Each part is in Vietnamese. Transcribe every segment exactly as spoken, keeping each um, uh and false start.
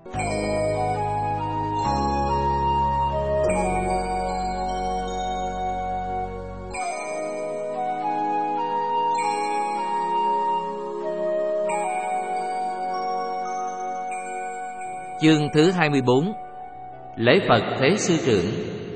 Chương thứ hai mươi bốn. Lễ Phật Thế Sư Trưởng.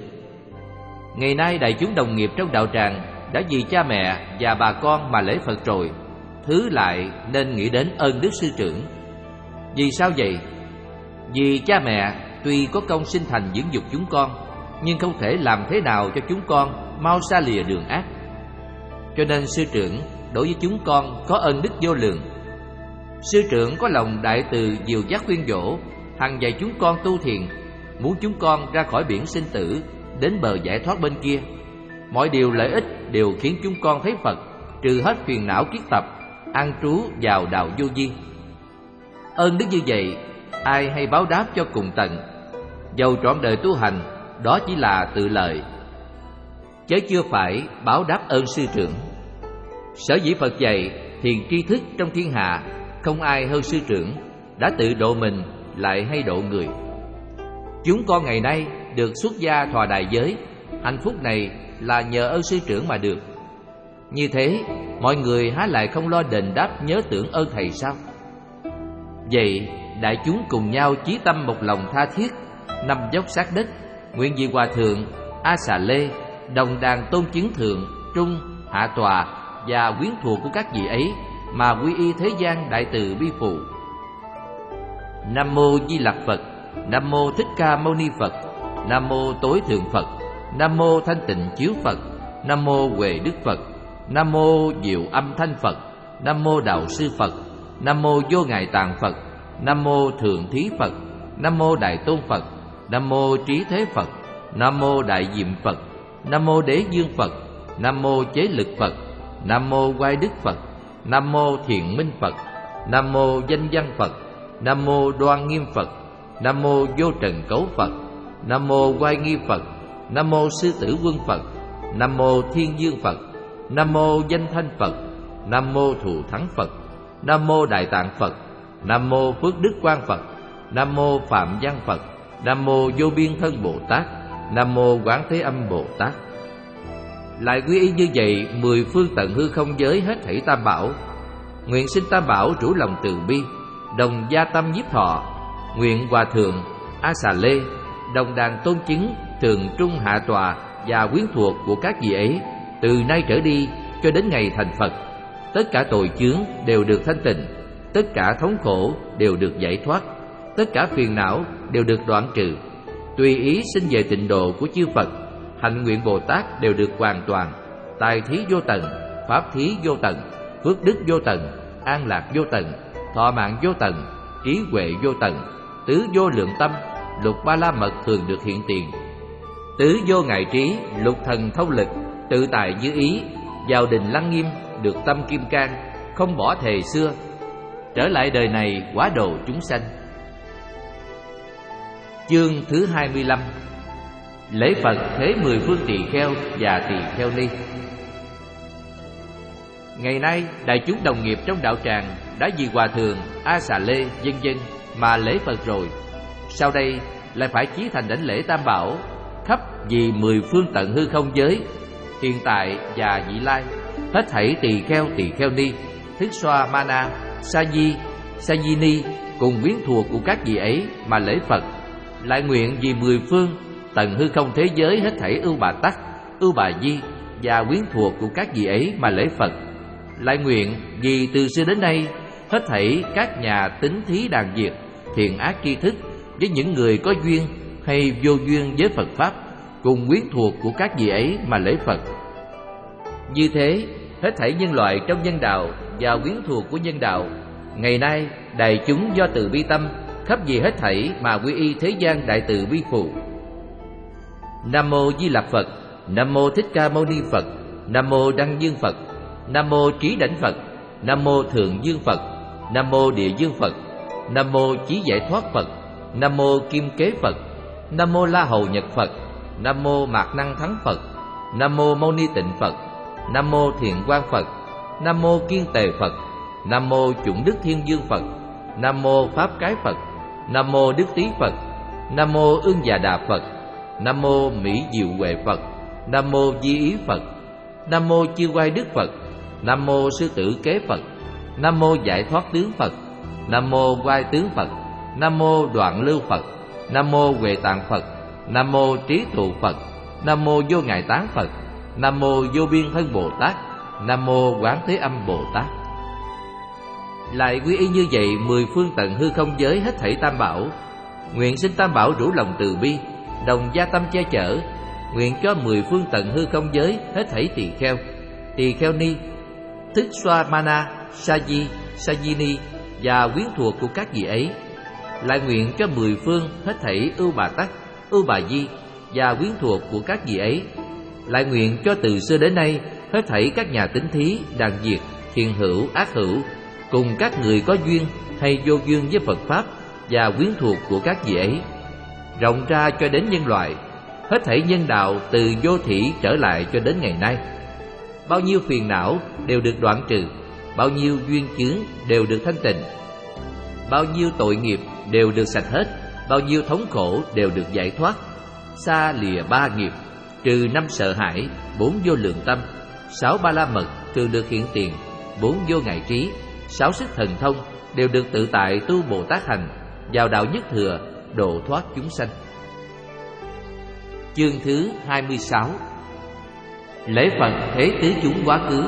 Ngày nay đại chúng đồng nghiệp trong đạo tràng đã vì cha mẹ và bà con mà lễ Phật rồi, thứ lại nên nghĩ đến ơn Đức Sư Trưởng. Vì sao vậy? Vì cha mẹ tuy có công sinh thành dưỡng dục chúng con, nhưng không thể làm thế nào cho chúng con mau xa lìa đường ác. Cho nên Sư Trưởng đối với chúng con có ơn đức vô lượng. Sư Trưởng có lòng đại từ dìu dắt khuyên dỗ, hằng dạy chúng con tu thiền, muốn chúng con ra khỏi biển sinh tử, đến bờ giải thoát bên kia. Mọi điều lợi ích đều khiến chúng con thấy Phật, trừ hết phiền não kiết tập, an trú vào đạo vô vi. Ơn đức như vậy, ai hay báo đáp cho cùng tận. Dầu trọn đời tu hành, đó chỉ là tự lợi, chớ chưa phải báo đáp ơn Sư Trưởng. Sở dĩ Phật dạy thiền tri thức trong thiên hạ, không ai hơn Sư Trưởng, đã tự độ mình lại hay độ người. Chúng con ngày nay được xuất gia thọ đại giới, hạnh phúc này là nhờ ơn Sư Trưởng mà được. Như thế, mọi người há lại không lo đền đáp nhớ tưởng ơn thầy sao? Vậy, đại chúng cùng nhau chí tâm một lòng tha thiết, nằm dốc sát đất, nguyện vì Hòa Thượng A Xà Lê, đồng đàn tôn chứng thượng, trung, hạ tòa và quyến thuộc của các vị ấy mà quy y thế gian đại từ bi phụ. Nam mô Di Lặc Phật. Nam mô Thích Ca Mâu Ni Phật. Nam mô Tối Thượng Phật. Nam mô Thanh Tịnh Chiếu Phật. Nam mô Huệ Đức Phật. Nam mô Diệu Âm Thanh Phật. Nam mô Đạo Sư Phật. Nam mô Vô Ngại Tạng Phật. Nam mô Thượng Thí Phật. Nam mô Đại Tôn Phật. Nam mô Trí Thế Phật. Nam mô Đại Diệm Phật. Nam mô Đế Dương Phật. Nam mô Chế Lực Phật. Nam mô Quai Đức Phật. Nam mô Thiện Minh Phật. Nam mô Danh Văn Phật. Nam mô Đoan Nghiêm Phật. Nam mô Vô Trần Cấu Phật. Nam mô Quai Nghi Phật. Nam mô Sư Tử Quân Phật. Nam mô Thiên Dương Phật. Nam mô Danh Thanh Phật. Nam mô Thù Thắng Phật. Nam mô Đại Tạng Phật. Nam mô Phước Đức Quang Phật. Nam mô Phạm Văn Phật. Nam mô Vô Biên Thân Bồ Tát. Nam mô Quán Thế Âm Bồ Tát. Lại quy y như vậy mười phương tận hư không giới hết thảy tam bảo. Nguyện xin tam bảo rủ lòng từ bi, đồng gia tâm nhiếp thọ. Nguyện Hòa Thượng A Xà Lê, đồng đàn tôn chứng thường trung hạ tòa và quyến thuộc của các vị ấy, từ nay trở đi cho đến ngày thành Phật, tất cả tội chướng đều được thanh tịnh, tất cả thống khổ đều được giải thoát, tất cả phiền não đều được đoạn trừ. Tùy ý sinh về tịnh độ của chư Phật, hạnh nguyện Bồ Tát đều được hoàn toàn. Tài thí vô tận, pháp thí vô tận, phước đức vô tận, an lạc vô tận, thọ mạng vô tận, trí huệ vô tận, tứ vô lượng tâm, lục ba la mật thường được hiện tiền. Tứ vô ngại trí, lục thần thông lực, tự tại như ý, vào đình lăng nghiêm, được tâm kim cang, không bỏ thề xưa, trở lại đời này hóa độ chúng sanh. Chương thứ hai mươi lăm. Lễ Phật Thế Mười Phương Tỳ Kheo và Tỳ Kheo Ni. Ngày nay đại chúng đồng nghiệp trong đạo tràng đã vì Hòa Thượng A Xà Lê vân vân mà lễ Phật rồi, sau đây lại phải chí thành đảnh lễ tam bảo khắp vì mười phương tận hư không giới, hiện tại và vị lai, hết thảy tỳ kheo tỳ kheo ni, Thích Xoa Ma Na, Sa Di, Sa Di Ni cùng quyến thuộc của các vị ấy mà lễ Phật. Lại nguyện vì mười phương tận hư không thế giới hết thảy ưu bà tắc, ưu bà di và quyến thuộc của các vị ấy mà lễ Phật. Lại nguyện vì từ xưa đến nay hết thảy các nhà tín thí đàn diệt, thiện ác tri thức với những người có duyên hay vô duyên với Phật pháp, cùng quyến thuộc của các vị ấy mà lễ Phật. Như thế, hết thảy nhân loại trong nhân đạo và quyến thuộc của nhân đạo, ngày nay đại chúng do từ bi tâm khắp vì hết thảy mà quy y thế gian đại từ bi phụ. Nam mô Di Lặc Phật. Nam mô Thích Ca Mâu Ni Phật. Nam mô Đăng Dương Phật. Nam mô Trí Đảnh Phật. Nam mô Thượng Dương Phật. Nam mô Địa Dương Phật. Nam mô Chí Giải Thoát Phật. Nam mô Kim Kế Phật. Nam mô La Hầu Nhật Phật. Nam mô Mạc Năng Thắng Phật. Nam mô Mâu Ni Tịnh Phật. Nam mô Thiện Quang Phật. Nam mô Kiên Tề Phật. Nam mô Chủng Đức Thiên Dương Phật. Nam mô Pháp Cái Phật. Nam mô Đức Tý Phật. Nam mô Ưng Già Đà Phật. Nam mô Mỹ Diệu Huệ Phật. Nam mô Di Ý Phật. Nam mô Chư Quay Đức Phật. Nam mô Sư Tử Kế Phật. Nam mô Giải Thoát Tướng Phật. Nam mô Quay Tướng Phật. Nam mô Đoạn Lưu Phật. Nam mô Huệ Tạng Phật. Nam mô Trí Thụ Phật. Nam mô Vô Ngại Tán Phật. Nam mô Vô Biên Thân Bồ Tát. Nam mô Quán Thế Âm Bồ Tát. Lại quy y như vậy mười phương tận hư không giới hết thảy tam bảo. Nguyện xin tam bảo rủ lòng từ bi, đồng gia tâm che chở. Nguyện cho mười phương tận hư không giới hết thảy tỳ kheo, tỳ kheo ni, Thích Xoa Mana, Sa Di, Sa Di Ni và quyến thuộc của các vị ấy. Lại nguyện cho mười phương hết thảy ưu bà tắc, ưu bà di và quyến thuộc của các vị ấy. Lại nguyện cho từ xưa đến nay hết thảy các nhà tín thí, đàn diệt, thiện hữu, ác hữu, cùng các người có duyên hay vô duyên với Phật Pháp và quyến thuộc của các vị ấy, rộng ra cho đến nhân loại, hết thảy nhân đạo từ vô thủy trở lại cho đến ngày nay. Bao nhiêu phiền não đều được đoạn trừ, bao nhiêu duyên chướng đều được thanh tịnh, bao nhiêu tội nghiệp đều được sạch hết, bao nhiêu thống khổ đều được giải thoát. Xa lìa ba nghiệp, trừ năm sợ hãi, bốn vô lượng tâm, sáu ba la mật thường được hiện tiền, bốn vô ngại trí, sáu sức thần thông đều được tự tại tu Bồ Tát hành, vào đạo nhất thừa, độ thoát chúng sanh. Chương thứ hai mươi sáu. Lễ Phật thế tứ chúng quá khứ.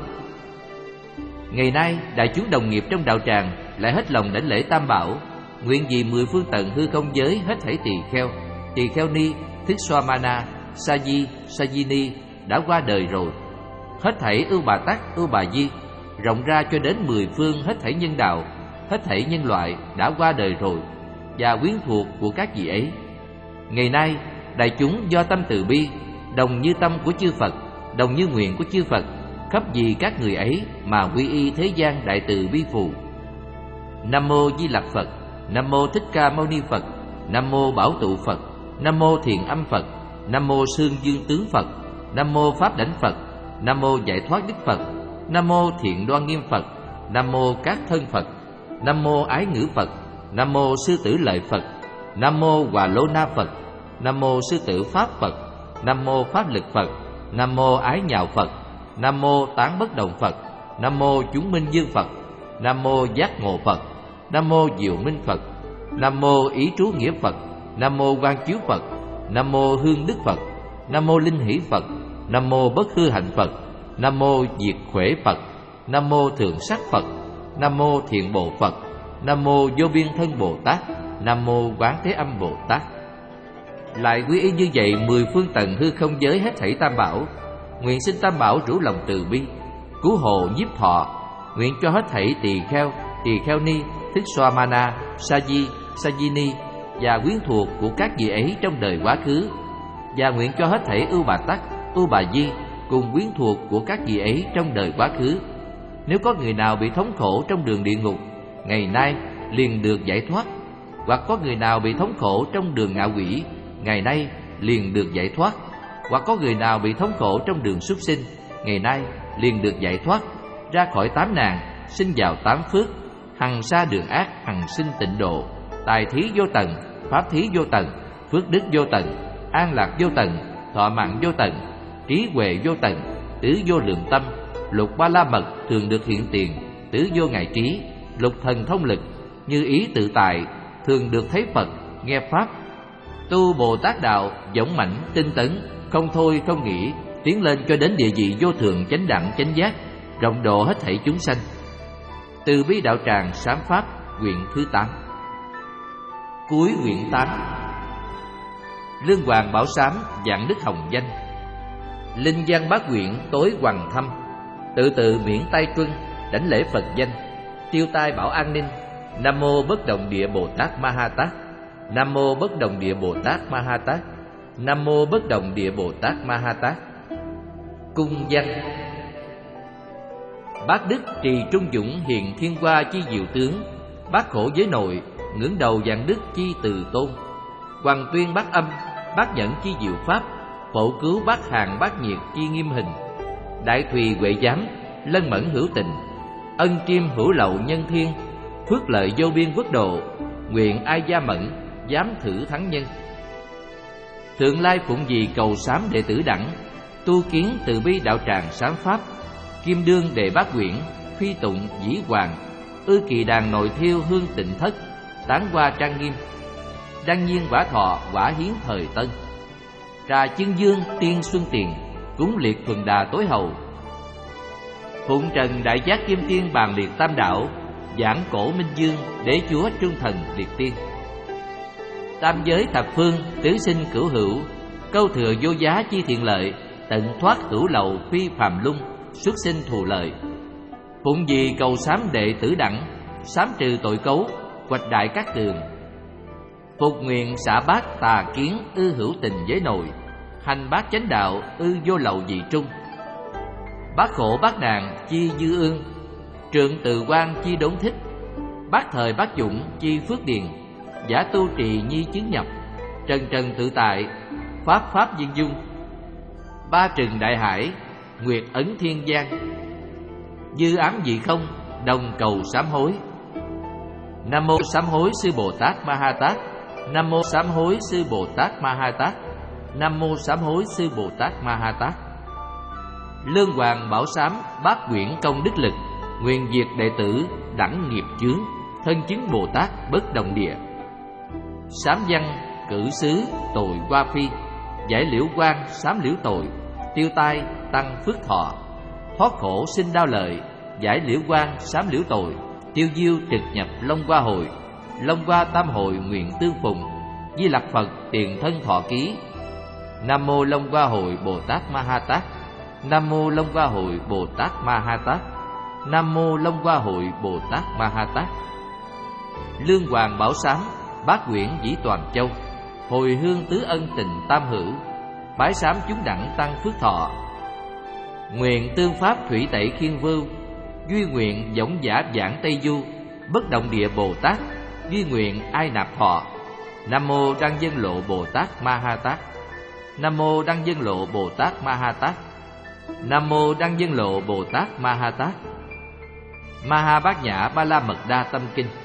Ngày nay đại chúng đồng nghiệp trong đạo tràng lại hết lòng đảnh lễ tam bảo, nguyện vì mười phương tận hư không giới hết thảy tỳ kheo, tỳ kheo ni, Thích Xoa Mana, Sa Di, Sa Di Ni đã qua đời rồi, hết thảy ưu bà tắc, ưu bà di, rộng ra cho đến mười phương hết thảy nhân đạo, hết thảy nhân loại đã qua đời rồi và quyến thuộc của các vị ấy. Ngày nay đại chúng do tâm từ bi, đồng như tâm của chư Phật, đồng như nguyện của chư Phật, khắp vì các người ấy mà quy y thế gian đại từ bi phù. Nam mô Di Lặc Phật. Nam mô Thích Ca Mâu Ni Phật. Nam mô Bảo Tụ Phật. Nam mô Thiện Âm Phật. Nam mô Sương Dương Tướng Phật. Nam mô Pháp Đảnh Phật. Nam mô Giải Thoát Đức Phật. Nam mô Thiện Đoan Nghiêm Phật. Nam mô Các Thân Phật. Nam mô Ái Ngữ Phật. Nam mô Sư Tử Lợi Phật. Nam mô Hòa Lô Na Phật. Nam mô Sư Tử Pháp Phật. Nam mô Pháp Lực Phật. Nam mô Ái Nhạo Phật. Nam mô Tán Bất Động Phật. Nam mô Chúng Minh Dương Phật. Nam mô Giác Ngộ Phật. Nam mô Diệu Minh Phật. Nam mô Ý Trú Nghĩa Phật. Nam mô Quang Chiếu Phật. Nam mô Hương Đức Phật. Nam mô Linh Hỷ Phật. Nam mô Bất Hư Hạnh Phật. Nam mô Diệt Khuể Phật. Nam mô Thượng Sắc Phật. Nam mô Thiện Bộ Phật. Nam mô Vô Biên Thân Bồ Tát. Nam mô Quán Thế Âm Bồ Tát. Lại quy y như vậy mười phương tận hư không giới hết thảy tam bảo, nguyện xin tam bảo rủ lòng từ bi, cứu hộ nhiếp thọ. Nguyện cho hết thảy tỳ kheo, tỳ kheo ni, Thích Xoa Mana, Sa Di, Sa Di Ni và quyến thuộc của các vị ấy trong đời quá khứ, và nguyện cho hết thảy ưu bà tắc, ưu bà di cùng quyến thuộc của các vị ấy trong đời quá khứ. Nếu có người nào bị thống khổ trong đường địa ngục, ngày nay liền được giải thoát, hoặc có người nào bị thống khổ trong đường ngạ quỷ, ngày nay liền được giải thoát, hoặc có người nào bị thống khổ trong đường súc sinh, ngày nay liền được giải thoát, ra khỏi tám nạn, sinh vào tám phước, hằng xa đường ác, hằng sinh tịnh độ, tài thí vô tận, pháp thí vô tận, phước đức vô tận, an lạc vô tận, thọ mạng vô tận, trí huệ vô tận, tứ vô lượng tâm, lục ba la mật thường được hiện tiền, tứ vô ngại trí, lục thần thông lực, như ý tự tại, thường được thấy Phật, nghe Pháp, tu Bồ Tát đạo, dũng mãnh, tinh tấn, không thôi không nghỉ, tiến lên cho đến địa vị vô thượng chánh đẳng chánh giác, rộng độ hết thảy chúng sanh. Từ bi đạo tràng sám pháp, quyển thứ tám. Cuối quyển tám. Lương Hoàng Bảo Sám dạng đức hồng danh, linh văn bát quyển tối hoàng thâm, tự tự miễn tay truân, đảnh lễ Phật danh, tiêu tai bảo an ninh. Nam mô Bất Động Địa Bồ Tát Ma Ha Tát. Nam mô Bất Động Địa Bồ Tát Ma Ha Tát. Nam mô Bất Động Địa Bồ Tát Ma Ha Tát. Cung danh. Bát đức trì trung dũng hiền thiên hoa chi diệu tướng, bát khổ giới nội ngưỡng đầu dạng đức chi từ tôn, hoàng tuyên bát âm bát nhẫn chi diệu pháp, phổ cứu bát hàng bát nhiệt chi nghiêm hình, đại thùy huệ giám lân mẫn hữu tình, ân chiêm hữu lậu nhân thiên, phước lợi vô biên quốc độ, nguyện ai gia mẫn, dám thử thắng nhân. Thượng Lai phụng vì cầu sám đệ tử đẳng, tu kiến từ bi đạo tràng sám pháp. Kim đương đệ bát quyển, phi tụng dĩ hoàng. Ư kỳ đàn nội thiêu hương tịnh thất, tán hoa trang nghiêm. Đăng nhiên quả thọ quả hiến thời tân. Trà chương dương tiên xuân tiền, cúng liệt thuần đà tối hậu. Phụng trần đại giác kim tiên bàn liệt tam đạo, giảng cổ minh dương đế chúa trung thần liệt tiên. Tam giới thập phương tứ sinh cửu hữu, câu thừa vô giá chi thiện lợi. Tận thoát cửu lậu phi phàm lung, xuất sinh thù lợi. Phụng vì cầu sám đệ tử đẳng, sám trừ tội cấu, hoạch đại các tường. Phục nguyện xả bát tà kiến, ư hữu tình giới nội. Hành bát chánh đạo, ư vô lậu dị trung. Bát khổ bát nạn chi dư ương, trượng từ quan chi đốn thích. Bát thời bát dụng chi phước điền, giả tu trì nhi chứng nhập. Trần trần tự tại, pháp pháp viên dung. Ba trừng đại hải, nguyệt ấn thiên giang. Dư ám dị không, đồng cầu sám hối. Nam mô sám hối sư Bồ Tát Ma Ha Tát. Nam mô sám hối sư Bồ Tát Ma Ha Tát. Nam mô sám hối sư Bồ Tát Ma Ha Tát. Lương hoàng bảo sám bát quyển công đức lực, nguyện diệt đệ tử đẳng nghiệp chướng, thân chứng Bồ Tát bất động địa. Sám văn cử xứ tội qua phi, giải liễu quan sám liễu tội, tiêu tai tăng phước thọ. Thoát khổ sinh đau lợi, giải liễu quan sám liễu tội, tiêu diêu trực nhập long hoa hội. Long hoa tam hội nguyện tương phùng, Di Lặc Phật tiền thân thọ ký. Nam mô Long Hoa Hội Bồ Tát Ma Ha Tát. Nam mô Long Hoa Hội Bồ Tát Ma Ha Tát. Nam mô Long Hoa Hội Bồ Tát Ma Ha Tát. Lương hoàng bảo sám bát quyển dĩ toàn châu, hồi hương tứ ân tình tam hữu. Bái sám chúng đẳng tăng phước thọ, nguyện tương pháp thủy tẩy khiên vưu. Duy nguyện giống giả giảng Tây Du, bất động địa Bồ Tát. Duy nguyện ai nạp thọ. Nam mô Đăng Dân Lộ Bồ Tát Ma Ha Tát. Nam mô Đăng Dân Lộ Bồ Tát Ma Ha Tát. Nam mô Đăng Dân Lộ Bồ Tát Ma Ha Tát. Ma Ha Bát Nhã Ba La Mật Đa Tâm Kinh.